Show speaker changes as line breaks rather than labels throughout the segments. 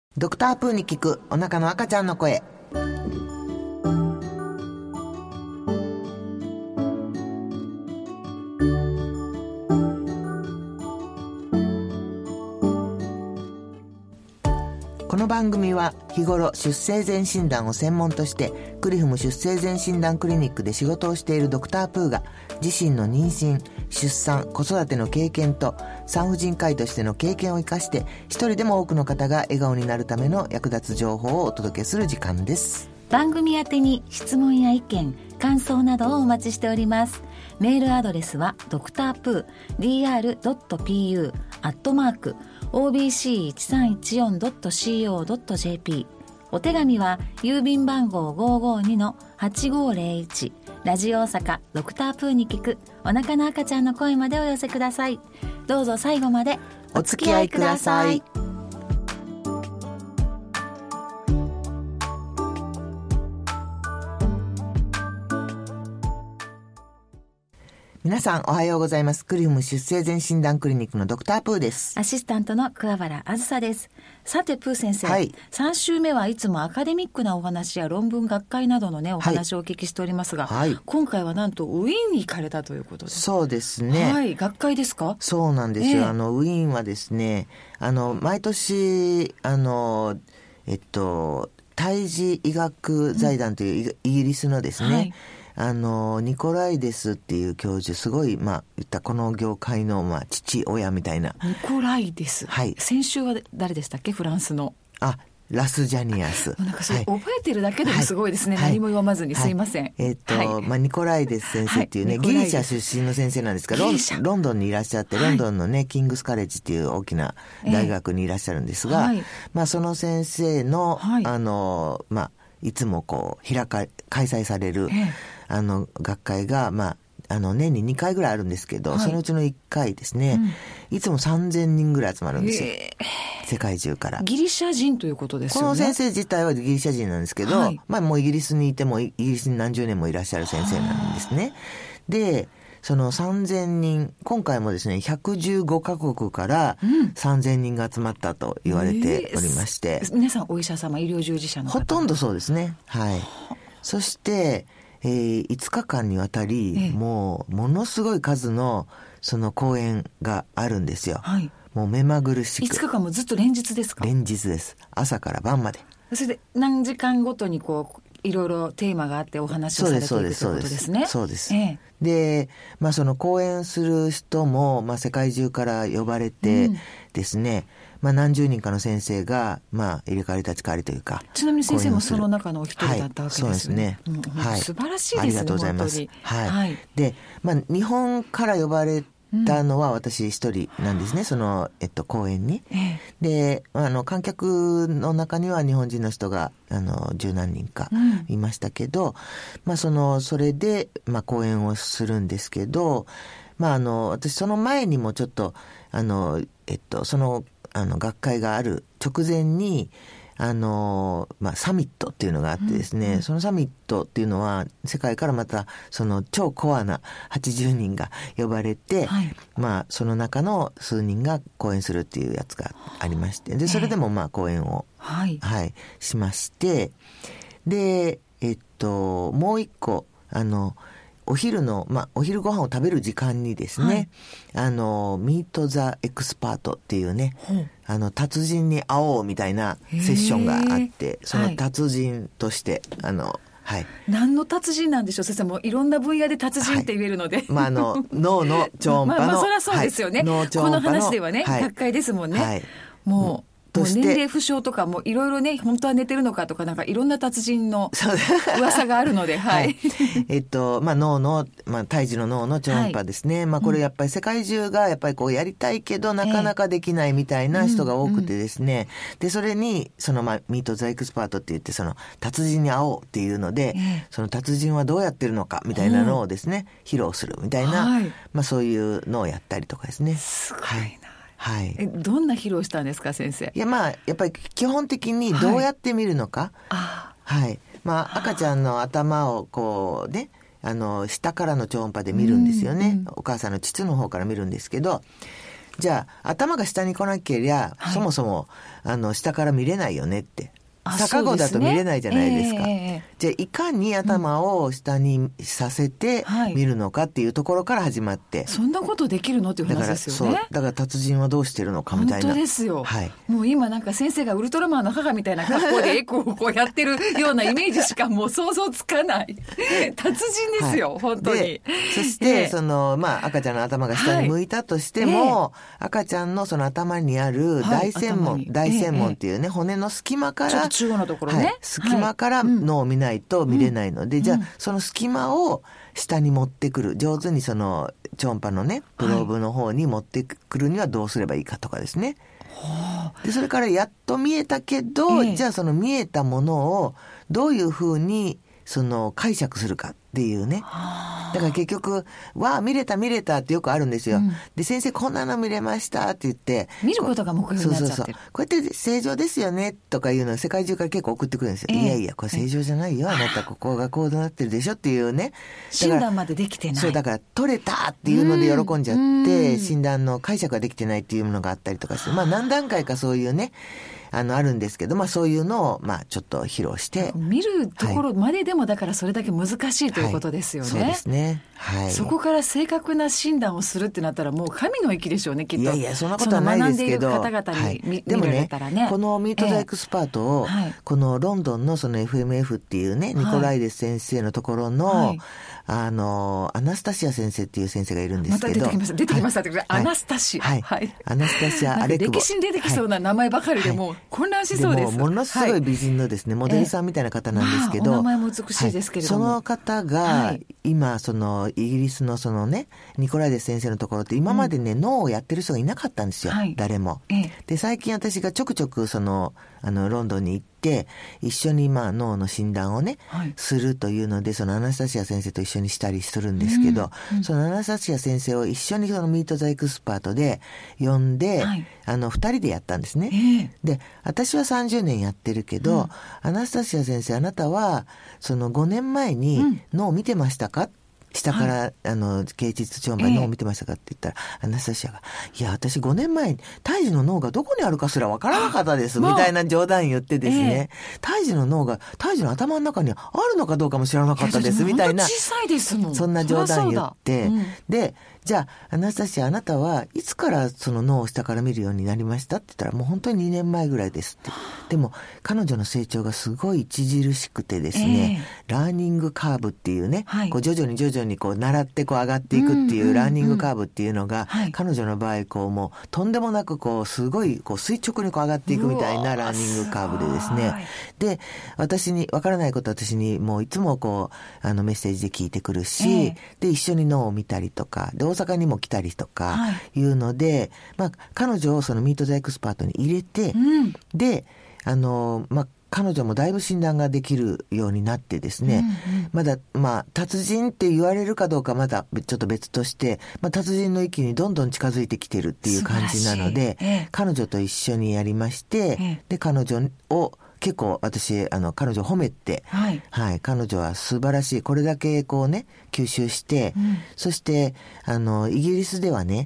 ドクタープーに聞くお腹の赤ちゃんの声。この番組は日頃出生前診断を専門としてクリフム出生前診断クリニックで仕事をしているドクタープーが自身の妊娠、出産、子育ての経験と産婦人科医としての経験を生かして一人でも多くの方が笑顔になるための役立つ情報をお届けする時間です。
番組宛てに質問や意見、感想などをお待ちしております。メールアドレスはdrpuu@obc1314.co.jp。 お手紙は郵便番号 552-8501 ラジオ大阪ドクタープーに聞くお腹の赤ちゃんの声までお寄せください。どうぞ最後までお付き合いください。
皆さんおはようございます。クリフム出生前診断クリニックのドクタープーです。
アシスタントの桑原あずさです。さてプー先生、はい、3週目はいつもアカデミックなお話や論文学会などのねお話をお聞きしておりますが、はい、今回はなんとウィーンに行かれたということで。
そうですね、
はい、学会ですか？
そうなんですよ、ウィーンはですね毎年胎児医学財団というイギリスのですね、はいニコライデスっていう教授、すごい言ったこの業界の父親みたいな。
ニコライデス、はい、先週は誰でしたっけ？フランスの
ラスジャニアス。
なんかそれ、覚えてるだけでもすごいですね、はい、何も読まずに、すいません。
ニコライデス先生っていうね、ギリシャ出身の先生なんですが、ロンドンにいらっしゃって、ロンドンのね、キングスカレッジっていう大きな大学にいらっしゃるんですが、その先生の、いつも開催される、学会が、年に2回ぐらいあるんですけど、そのうちの1回ですね、いつも3000人ぐらい集まるんですよ、世界中から。
ギリシャ人ということですよね。
この先生自体はギリシャ人なんですけど、もうイギリスにいてもイギリスに何十年もいらっしゃる先生なんですね。でその3000人、今回もですね115カ国から3000人が集まったと言われておりまして、
皆さんお医者様、医療従事者の方、
ほとんどそうですね。はい。そして5日間にわたり、ものすごい数のその講演があるんですよ、はい、もう目まぐるしく。
5日間もずっと連日ですか？
連日です。朝から晩まで。
それで何時間ごとにいろいろテーマがあってお話をされていくということですね。
そうです。で、その講演する人も、世界中から呼ばれてですね、何十人かの先生が、入れ替わり立ち替わりというか。
ちなみに先生もその中のお一人だったわけですね。
そうですね。
素晴らしいですね。
ありがとうございます。はい。で、日本から呼ばれたのは私一人なんですね、その、講演に。で、観客の中には日本人の人が、十何人かいましたけど、それで、講演をするんですけど、私その前にもちょっと、その、学会がある直前に、サミットっていうのがあってですね、そのサミットっていうのは世界からまたその超コアな80人が呼ばれて、その中の数人が講演するっていうやつがありまして、でそれでも講演を、しまして、でもう一個お昼の、お昼ご飯を食べる時間にですね、ミート・ザ・エクスパートっていうね、達人に会おうみたいなセッションがあって、その達人として、
何の達人なんでしょう先生？もいろんな分野で達人って言えるので、
脳の超音波の、
そりゃそうですよね、この話ではね、学会ですもんね、もう年齢不詳とかもいろいろね、本当は寝てるのかとか、なんかいろんな達人の噂があるので、
脳の、胎児の脳の超音波ですね。これやっぱり世界中がやっぱりやりたいけどなかなかできないみたいな人が多くてですね。で、それにそのミート・ザ・エクスパートって言って、その達人に会おうっていうので、その達人はどうやってるのかみたいなのをですね、披露するみたいな、そういうのをやったりとかですね。
すごいな。どんな披露したんですか先生？
いややっぱり基本的にどうやって見るのか、赤ちゃんの頭を下からの超音波で見るんですよね、お母さんの膣の方から見るんですけど、 じゃあ頭が下に来なければ、そもそも下から見れないよねって。逆子だと見れないじゃないですか。じゃあいかに頭を下にさせて見るのかっていうところから始まって、
そんなことできるのっていう話ですよね。
だから達人はどうしてるのかみたいな。
本当ですよ、もう今なんか先生がウルトラマンの母みたいな格好でエコーをこうやってるようなイメージしかもう想像つかない達人ですよ、本当に。
そして赤ちゃんの頭が下に向いたとしても、赤ちゃんのその頭にある大繊門っていうね、骨の隙間から
中央のところね、
隙間から脳を見ないと見れないので、じゃあその隙間を下に持ってくる、上手にその超音波のねプローブの方に持ってくるにはどうすればいいかとかですね。でそれからやっと見えたけど、じゃあその見えたものをどういうふうにその解釈するかっていうね。だから結局見れたってよくあるんですよ、で先生こんなの見れましたって言って
見ることが目標になっちゃってる。
こうやって正常ですよねとかいうのを世界中から結構送ってくるんですよ、いやいやこれ正常じゃないよ、あなたここがこうなってるでしょっていうね、
診断までできてない。
そうだから取れたっていうので喜んじゃって診断の解釈ができてないっていうものがあったりとかして、何段階かそういうねあるんですけど、そういうのをちょっと披露して
見るところまででもだからそれだけ難しいということですよね、
そうですね、
そこから正確な診断をするってなったらもう神の域でしょうね、きっと。
いやいやそんなことはないですけど、
学んでいる方々に
でも
見られたらね、
このミート・ザ・エクスパートを、このロンドンのその FMF っていうね、ニコライデス先生のところの、アナスタシア先生っていう先生がいるんですけど、
また出てきましたってアナスタシア、
アナスタシア・アレクボ、
歴史に出てきそうな名前ばかりでもう混乱しそうです。
ものすごい美人のですね、モデルさんみたいな方なんですけど、
お名前も美しいですけれども、
その方が今そのイギリスのそのねニコライデス先生のところって今までね、脳をやってる人がいなかったんですよ、誰も。で最近私がちょくちょくそのロンドンに行って一緒に脳の診断をね、するというのでそのアナスタシア先生と一緒にしたりするんですけど、そのアナスタシア先生を一緒にそのミート・ザ・エクスパートで呼んで、2人でやったんですね、で私は30年やってるけど、アナスタシア先生あなたはその5年前に脳を見てましたか、下から、経腟超音波脳を見てましたかって言ったら、アナスタシアがいや私5年前に胎児の脳がどこにあるかすらわからなかったですみたいな冗談言ってですね、胎児の脳が胎児の頭の中にあるのかどうかも知らなかったですみたいな、
小さいですもん、
そんな冗談言って、でじゃあアナスタシアあなたはいつからその脳を下から見るようになりましたって言ったらもう本当に2年前ぐらいですって。でも彼女の成長がすごい著しくてですね、ラーニングカーブっていうね、こう徐々にこう習ってこう上がっていくっていうラーニングカーブっていうのが、彼女の場合こうもうとんでもなくこうすごいこう垂直にこう上がっていくみたいなラーニングカーブでですね、で私に分からないこと私にもういつもこうメッセージで聞いてくるし、で一緒に脳を見たりとかで大阪にも来たりとかいうので、彼女をそのミート・ザ・エクスパートに入れて、で彼女もだいぶ診断ができるようになってですね、まだ達人って言われるかどうかまだちょっと別として、達人の域にどんどん近づいてきてるっていう感じなので、彼女と一緒にやりまして、で彼女を結構私彼女を褒めて、彼女は素晴らしい、これだけこうね吸収して、そしてイギリスではね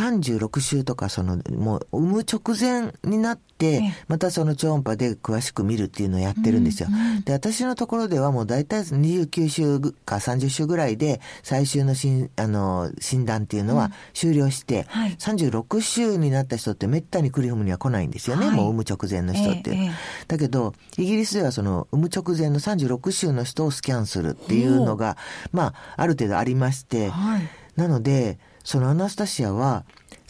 36週とかもう産む直前になってまたその超音波で詳しく見るっていうのをやってるんですよ、で私のところではもう大体29週か30週ぐらいで最終の診断っていうのは終了して、36週になった人ってめったにクリフムには来ないんですよね、もう産む直前の人って、だけどイギリスではその産む直前の36週の人をスキャンするっていうのがある程度ありまして、なのでそのアナスタシアは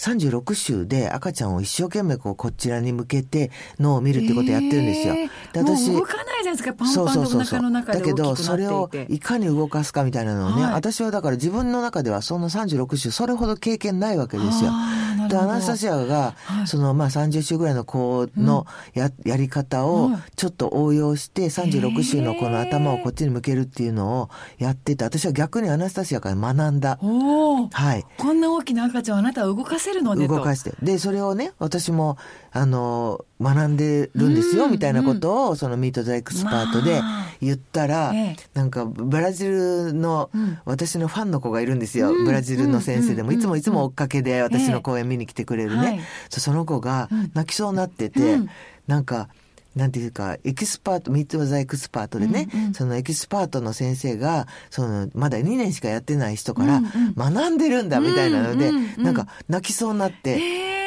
36週で赤ちゃんを一生懸命こちらに向けて脳を見るってことをやってるんですよ。で私
もう動かないじゃないですか、パンパンとお腹の中で大きくなっていて、だけど
それをいかに動かすかみたいなのをね、私はだから自分の中ではその36週それほど経験ないわけですよ。でアナスタシアがその30週ぐらいの子の やり方をちょっと応用して36週の子の頭をこっちに向けるっていうのをやってて、私は逆にアナスタシアから学んだ。
こんな大きな赤ちゃんをあなたは動かかせるのねと。
動かして。で、それをね、私も、学んでるんですよ、みたいなことを、そのミート・ザ・エクスパートで言ったら、なんか、ブラジルの、私のファンの子がいるんですよ。ブラジルの先生でも、いつも追っかけで私の講演見に来てくれるね。その子が泣きそうになってて、なんか、なんていうか、エキスパート、ミート・ザ・エクスパートでね、そのエキスパートの先生が、まだ2年しかやってない人から学んでるんだみたいなので、なんか泣きそうになって、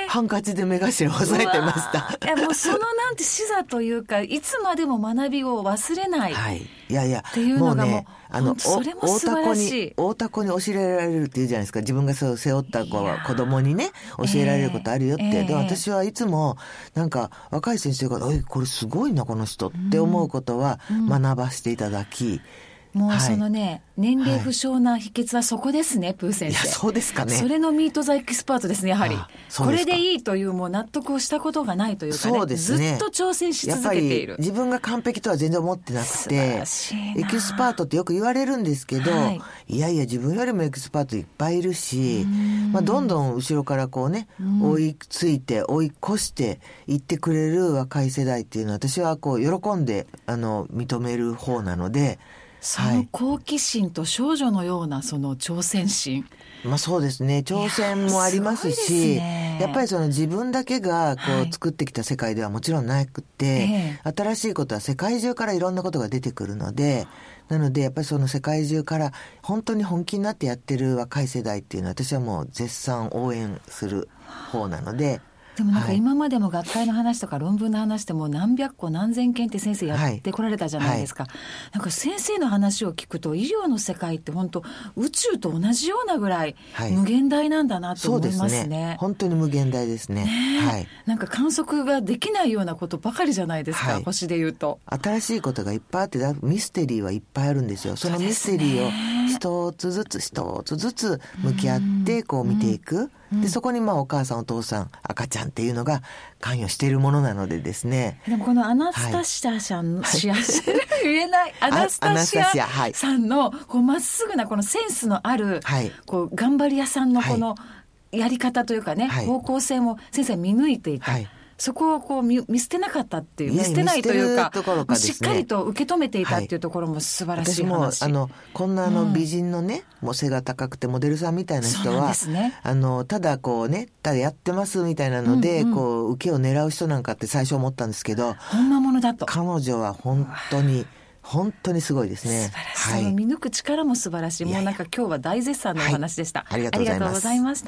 ハンカチで目頭を押さえてました。
いや、もうそのなんて視座というか、いつまでも学びを忘れない。はい。
いやいや、
っていうのがもうそれも素晴らしい。
大田子に教えられるっていうじゃないですか。自分がそう背負った子供にね、教えられることあるよって。で、私はいつも、なんか、若い先生が、これすごいな、この人って思うことは学ばせていただき、
もうそのね、年齢不詳な秘訣はそこですね、プー先生。
いや、そうですかね。
それのミート・ザ・エキスパートですね、やはり。これでいいという、もう納得をしたことがないというかね。
そうですね。
ずっと挑戦し続けている。
やっぱり自分が完璧とは全然思ってなくて、エキスパートってよく言われるんですけど、いやいや、自分よりもエキスパートいっぱいいるし、どんどん後ろからこうね、追いついて、追い越していってくれる若い世代っていうのは、私はこう、喜んで、認める方なので、
その好奇心と少女のようなその挑戦心。
そうですね。挑戦もありますし、やっぱりその自分だけがこう作ってきた世界ではもちろんなくて、新しいことは世界中からいろんなことが出てくるので、なのでやっぱりその世界中から本当に本気になってやってる若い世代っていうのは私はもう絶賛応援する方なので、
でもなんか今までも学会の話とか論文の話でも何百個何千件って先生やってこられたじゃないですか、なんか先生の話を聞くと医療の世界って本当宇宙と同じようなぐらい無限大なんだなと思いますね。そうですね。
本当に無限大ですね。
なんか観測ができないようなことばかりじゃないですか、星で言うと。
新しいことがいっぱいあって、ミステリーはいっぱいあるんですよ。そのミステリーを一つずつ向き合ってこう見ていく。でそこにお母さんお父さん赤ちゃんっていうのが関与しているものなのでですね。
でもこのアナスタシアさん、言えないアナスタシアさんのこうまっすぐなこのセンスのある、こう頑張り屋さんのこのやり方というかね、方向性も先生見抜いていた。そこをこう見捨てなかったっていう、見捨てないというか、しっかりと受け止めていたっていうところも素晴らしい話。
私もこんな美人のね、もう背が高くてモデルさんみたいな人は、ただこうね、ただやってますみたいなので、こう受けを狙う人なんかって最初思ったんですけど、
本間ものだと。
彼女は本当にすごいですね。
素晴らしい。見抜く力も素晴らしい。もうなんか今日は大絶賛のお話でした。
ありがとうございました。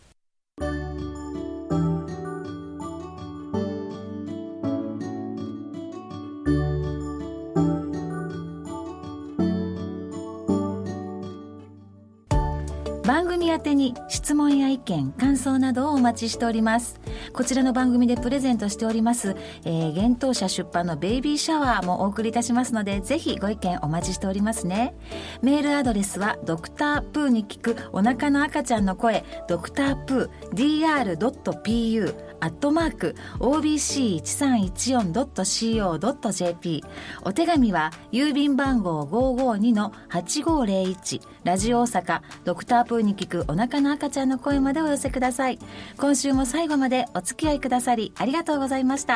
番組宛てに質問や意見、感想などをお待ちしております。こちらの番組でプレゼントしております、幻冬舎出版のベイビーシャワーもお送りいたしますので、ぜひご意見お待ちしておりますね。メールアドレスはドクタープーに聞くお腹の赤ちゃんの声、ドクタープー dr.pu @obc1314.co.jp。 お手紙は郵便番号 552-8501 ラジオ大阪ドクタープーに聞くお腹の赤ちゃんの声までお寄せください。今週も最後までお付き合いくださりありがとうございました。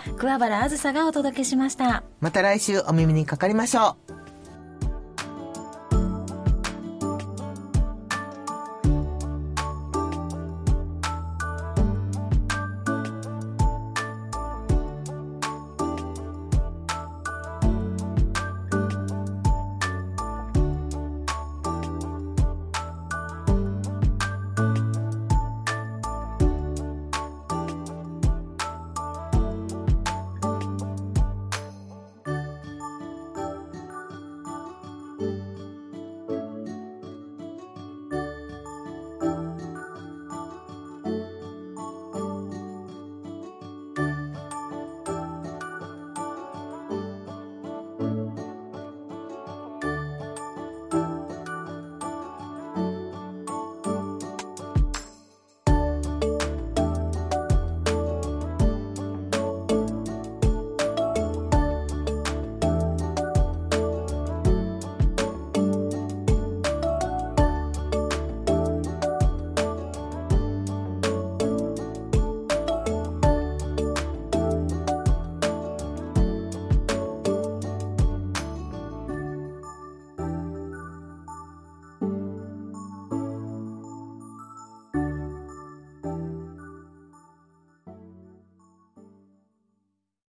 ドクタープーと
桑原あずさがお届けしました。
また来週お耳にかかりましょう。